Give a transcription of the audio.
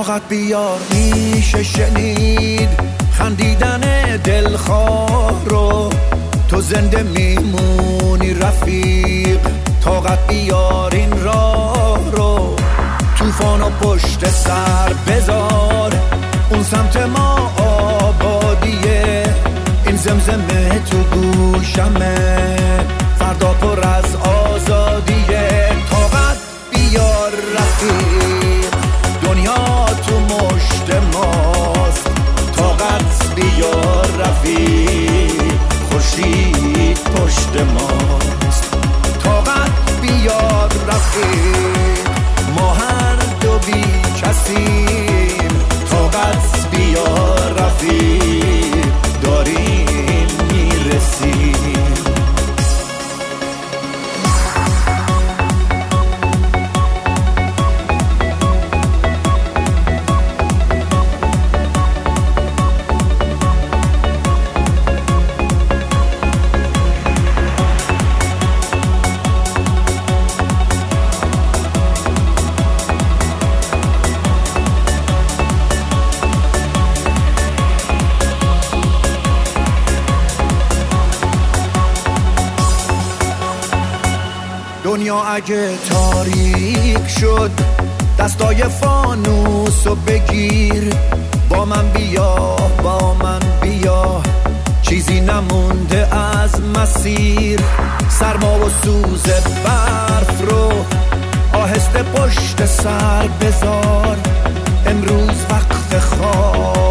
طاقت بیار میشه شنید خندیدن دلخواه رو، تو زنده میمونی رفیق. طاقت بیار این راه رو، طوفانو پشت سر بذار، اون سمت ما آبادیه، این زمزمه تو گوشمه، فردا پر از آزادیه. طاقت بیار رفیق، دنیا تو مشت ماست. طاقت بیار رفیق، خورشید پشت ماست. طاقت بیار رفیق، ما هر دو بی کسیم. طاقت بیار رفیق، داریم میرسیم. دنیا اگه تاریک شد، دستای فانوسو بگیر. با من بیا، با من بیا، چیزی نمونده از مسیر. سرما و سوز برف رو آهسته پشت سر بذار. امروز وقت خواب